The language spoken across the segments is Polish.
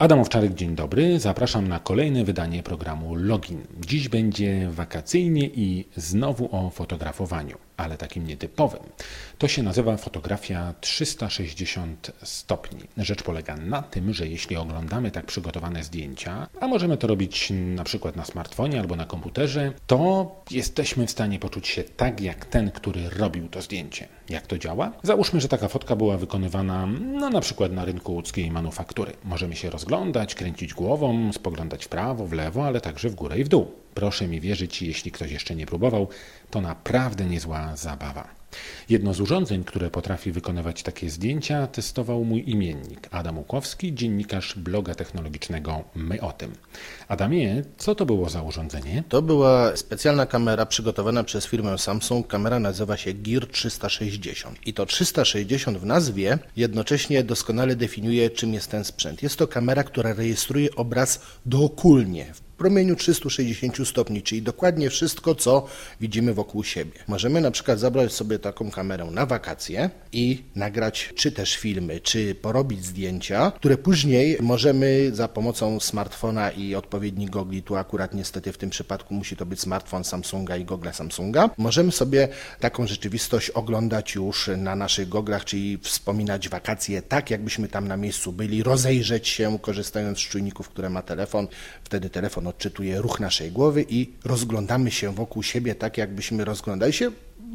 Adam Owczarek, dzień dobry. Zapraszam na kolejne wydanie programu Login. Dziś będzie wakacyjnie i znowu o fotografowaniu, ale takim nietypowym. To się nazywa fotografia 360 stopni. Rzecz polega na tym, że jeśli oglądamy tak przygotowane zdjęcia, a możemy to robić na przykład na smartfonie albo na komputerze, to jesteśmy w stanie poczuć się tak jak ten, który robił to zdjęcie. Jak to działa? Załóżmy, że taka fotka była wykonywana na przykład na rynku łódzkiej manufaktury. Możemy się rozglądać, kręcić głową, spoglądać w prawo, w lewo, ale także w górę i w dół. Proszę mi wierzyć, jeśli ktoś jeszcze nie próbował, to naprawdę niezła zabawa. Jedno z urządzeń, które potrafi wykonywać takie zdjęcia, testował mój imiennik Adam Łukowski, dziennikarz bloga technologicznego My o tym. Adamie, co to było za urządzenie? To była specjalna kamera przygotowana przez firmę Samsung. Kamera nazywa się Gear 360. I to 360 w nazwie jednocześnie doskonale definiuje, czym jest ten sprzęt. Jest to kamera, która rejestruje obraz dookulnie, w promieniu 360 stopni, czyli dokładnie wszystko, co widzimy wokół siebie. Możemy na przykład zabrać sobie taką kamerę na wakacje i nagrać czy też filmy, czy porobić zdjęcia, które później możemy za pomocą smartfona i odpowiednich gogli, tu akurat niestety w tym przypadku musi to być smartfon Samsunga i gogle Samsunga, możemy sobie taką rzeczywistość oglądać już na naszych goglach, czyli wspominać wakacje tak, jakbyśmy tam na miejscu byli, rozejrzeć się, korzystając z czujników, które ma telefon. Wtedy telefon odczytuje ruch naszej głowy i rozglądamy się wokół siebie tak, jakbyśmy rozglądali się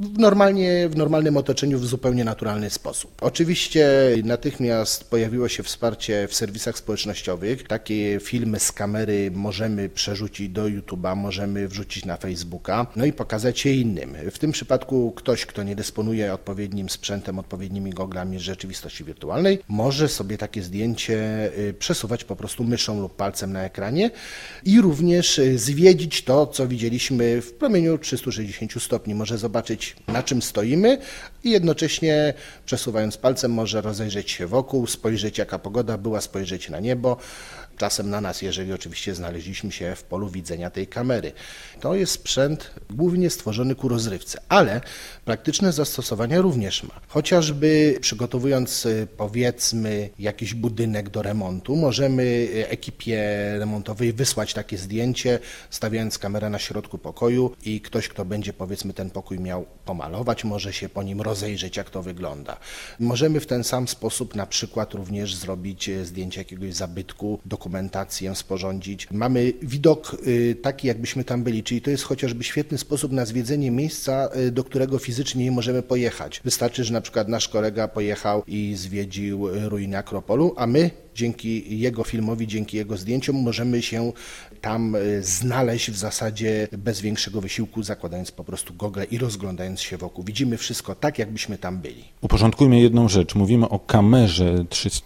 w normalnym otoczeniu w zupełnie naturalny sposób. Oczywiście natychmiast pojawiło się wsparcie w serwisach społecznościowych. Takie filmy z kamery możemy przerzucić do YouTube'a, możemy wrzucić na Facebooka, no i pokazać je innym. W tym przypadku ktoś, kto nie dysponuje odpowiednim sprzętem, odpowiednimi goglami z rzeczywistości wirtualnej, może sobie takie zdjęcie przesuwać po prostu myszą lub palcem na ekranie i również zwiedzić to, co widzieliśmy w promieniu 360 stopni. Może zobaczyć, na czym stoimy i jednocześnie przesuwając palcem może rozejrzeć się wokół, spojrzeć jaka pogoda była, spojrzeć na niebo, czasem na nas, jeżeli oczywiście znaleźliśmy się w polu widzenia tej kamery. To jest sprzęt głównie stworzony ku rozrywce, ale praktyczne zastosowania również ma. Chociażby przygotowując powiedzmy jakiś budynek do remontu, możemy ekipie remontowej wysłać takie zdjęcie, stawiając kamerę na środku pokoju i ktoś, kto będzie powiedzmy ten pokój miał pomalować, może się po nim rozejrzeć, jak to wygląda. Możemy w ten sam sposób na przykład również zrobić zdjęcie jakiegoś zabytku, dokumentację sporządzić. Mamy widok taki, jakbyśmy tam byli, czyli to jest chociażby świetny sposób na zwiedzenie miejsca, do którego fizycznie nie możemy pojechać. Wystarczy, że na przykład nasz kolega pojechał i zwiedził ruiny Akropolu, a my dzięki jego filmowi, dzięki jego zdjęciom możemy się tam znaleźć w zasadzie bez większego wysiłku, zakładając po prostu gogle i rozglądając się wokół. Widzimy wszystko tak, jakbyśmy tam byli. Uporządkujmy jedną rzecz. Mówimy o kamerze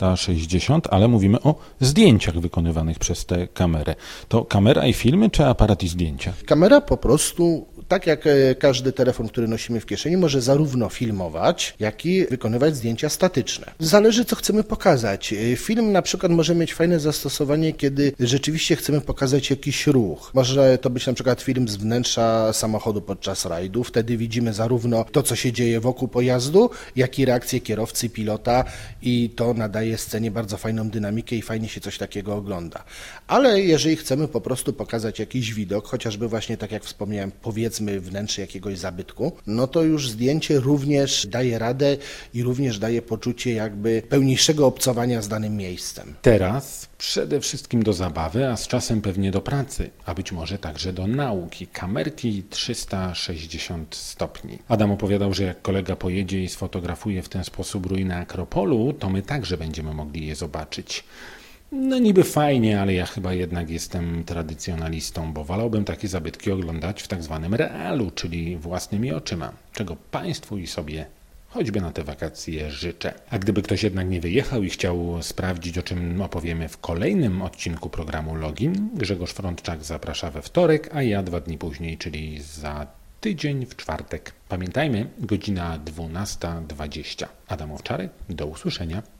360, ale mówimy o zdjęciach wykonywanych przez tę kamerę. To kamera i filmy, czy aparat i zdjęcia? Kamera po prostu, tak jak każdy telefon, który nosimy w kieszeni, może zarówno filmować, jak i wykonywać zdjęcia statyczne. Zależy, co chcemy pokazać. Film na przykład może mieć fajne zastosowanie, kiedy rzeczywiście chcemy pokazać jakiś ruch. Może to być na przykład film z wnętrza samochodu podczas rajdu. Wtedy widzimy zarówno to, co się dzieje wokół pojazdu, jak i reakcję kierowcy, pilota i to nadaje scenie bardzo fajną dynamikę i fajnie się coś takiego ogląda. Ale jeżeli chcemy po prostu pokazać jakiś widok, chociażby właśnie tak jak wspomniałem, powiedzmy wnętrze jakiegoś zabytku, no to już zdjęcie również daje radę i również daje poczucie jakby pełniejszego obcowania z danym miejscem. Teraz przede wszystkim do zabawy, a z czasem pewnie do pracy, a być może także do nauki. Kamerki 360 stopni. Adam opowiadał, że jak kolega pojedzie i sfotografuje w ten sposób ruiny Akropolu, to my także będziemy mogli je zobaczyć. No niby fajnie, ale ja chyba jednak jestem tradycjonalistą, bo wolałbym takie zabytki oglądać w tak zwanym realu, czyli własnymi oczyma, czego Państwu i sobie choćby na te wakacje życzę. A gdyby ktoś jednak nie wyjechał i chciał sprawdzić, o czym opowiemy w kolejnym odcinku programu Login, Grzegorz Frądczak zaprasza we wtorek, a ja 2 dni później, czyli za tydzień w czwartek. Pamiętajmy, godzina 12:20. Adam Owczarek, do usłyszenia.